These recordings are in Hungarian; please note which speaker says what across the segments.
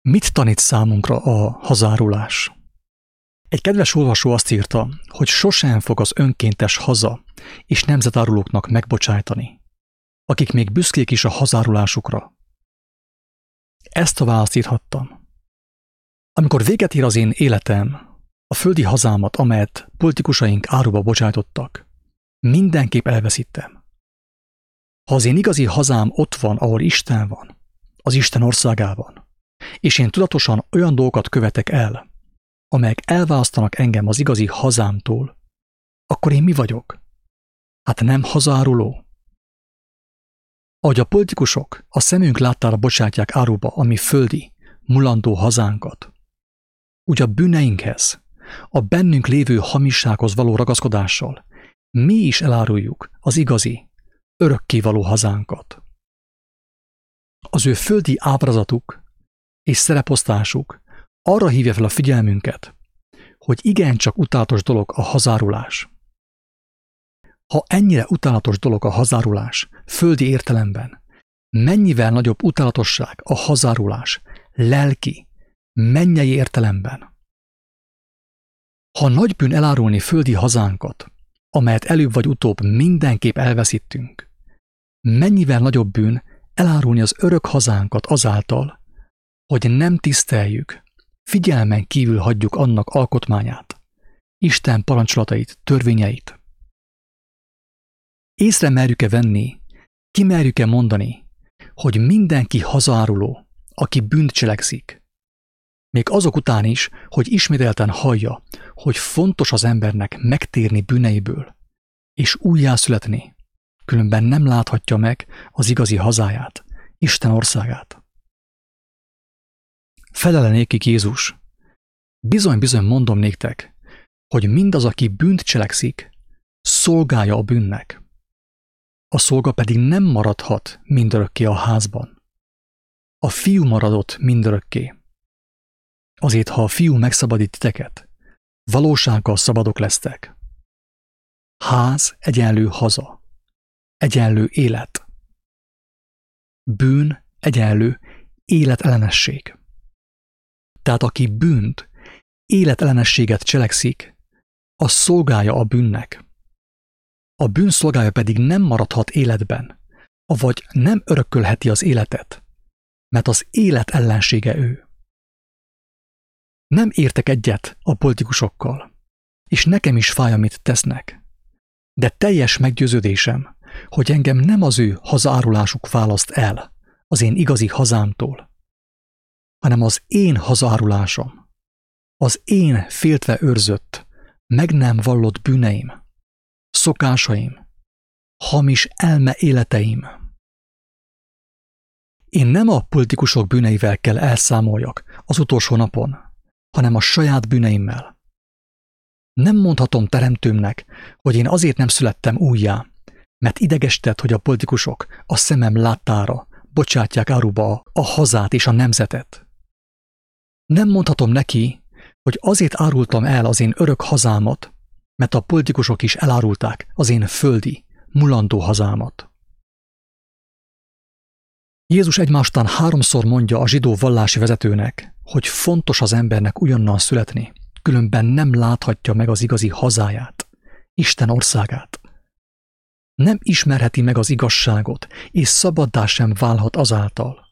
Speaker 1: Mit tanít számunkra a hazárulás? Egy kedves olvasó azt írta, hogy sosem fog az önkéntes haza és nemzetárulóknak megbocsájtani, akik még büszkék is a hazárulásukra. Ezt a választ írhattam. Amikor véget ér az én életem, a földi hazámat, amelyet politikusaink áruba bocsájtottak, mindenképp elveszítem. Ha az én igazi hazám ott van, ahol Isten van, az Isten országában, és én tudatosan olyan dolgokat követek el, amelyek elválasztanak engem az igazi hazámtól, akkor én mi vagyok? Hát nem hazáruló? Ahogy a politikusok a szemünk láttára bocsátják áruba a mi földi, mulandó hazánkat, úgy a bűneinkhez, a bennünk lévő hamissághoz való ragaszkodással mi is eláruljuk az igazi, örökkévaló hazánkat. Az ő földi ábrázatuk és szereposztásuk arra hívja fel a figyelmünket, hogy igencsak utálatos dolog a hazárulás. Ha ennyire utálatos dolog a hazárulás földi értelemben, mennyivel nagyobb utálatosság a hazárulás lelki, mennyei értelemben. Ha nagy bűn elárulni földi hazánkat, amelyet előbb vagy utóbb mindenképp elveszítünk, mennyivel nagyobb bűn elárulni az örök hazánkat azáltal, hogy nem tiszteljük, figyelmen kívül hagyjuk annak alkotmányát, Isten parancsolatait, törvényeit. Észre merjük-e venni, ki merjük-e mondani, hogy mindenki hazáruló, aki bűnt cselekszik, még azok után is, hogy ismételten hallja, hogy fontos az embernek megtérni bűneiből, és újjászületni, különben nem láthatja meg az igazi hazáját, Isten országát. Felele nékik Jézus, bizony-bizony mondom néktek, hogy mindaz, aki bűnt cselekszik, szolgája a bűnnek. A szolga pedig nem maradhat mindörökké a házban. A fiú maradott mindörökké. Azért, ha a fiú megszabadít titeket, valósággal szabadok lesztek. Ház egyenlő haza, egyenlő élet. Bűn egyenlő életellenesség. Tehát aki bűnt, életellenességet cselekszik, az szolgája a bűnnek. A bűn szolgája pedig nem maradhat életben, avagy nem örökölheti az életet, mert az élet ellensége ő. Nem értek egyet a politikusokkal, és nekem is fáj, amit tesznek, de teljes meggyőződésem, hogy engem nem az ő hazárulásuk választ el az én igazi hazámtól, hanem az én hazárulásom, az én féltve őrzött, meg nem vallott bűneim, szokásaim, hamis elme életeim. Én nem a politikusok bűneivel kell elszámoljak az utolsó napon, hanem a saját bűneimmel. Nem mondhatom teremtőmnek, hogy én azért nem születtem újjá, mert idegesített, hogy a politikusok a szemem láttára bocsátják áruba a hazát és a nemzetet. Nem mondhatom neki, hogy azért árultam el az én örök hazámat, mert a politikusok is elárulták az én földi, mulandó hazámat. Jézus egymástán 3-szor mondja a zsidó vallási vezetőnek, hogy fontos az embernek újonnan születni, különben nem láthatja meg az igazi hazáját, Isten országát. Nem ismerheti meg az igazságot, és szabaddá sem válhat azáltal.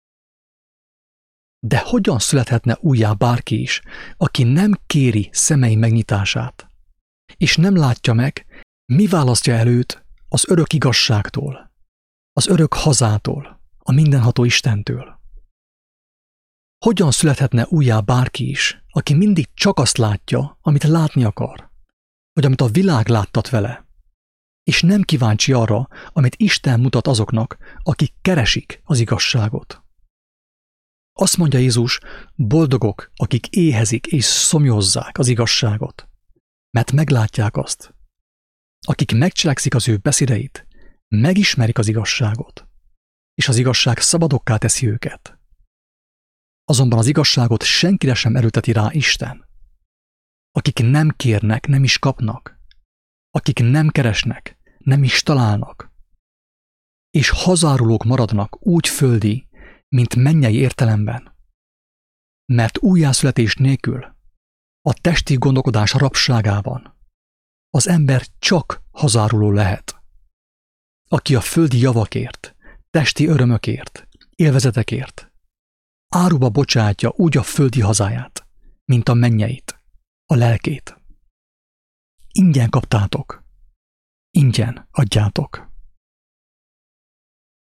Speaker 1: De hogyan születhetne újjá bárki is, aki nem kéri szemei megnyitását, és nem látja meg, mi választja el őt az örök igazságtól, az örök hazától, a mindenható Istentől? Hogyan születhetne újjá bárki is, aki mindig csak azt látja, amit látni akar, vagy amit a világ láttat vele, és nem kíváncsi arra, amit Isten mutat azoknak, akik keresik az igazságot? Azt mondja Jézus, boldogok, akik éhezik és szomjozzák az igazságot, mert meglátják azt. Akik megcselekszik az ő beszédeit, megismerik az igazságot, és az igazság szabadokká teszi őket. Azonban az igazságot senkire sem erőlteti rá Isten. Akik nem kérnek, nem is kapnak. Akik nem keresnek, nem is találnak. És hazárulók maradnak úgy földi, mint mennyei értelemben. Mert újjászületés nélkül, a testi gondolkodás rabságában az ember csak hazáruló lehet, aki a földi javakért, testi örömökért, élvezetekért áruba bocsátja úgy a földi hazáját, mint a mennyeit, a lelkét. Ingyen kaptátok, ingyen adjátok.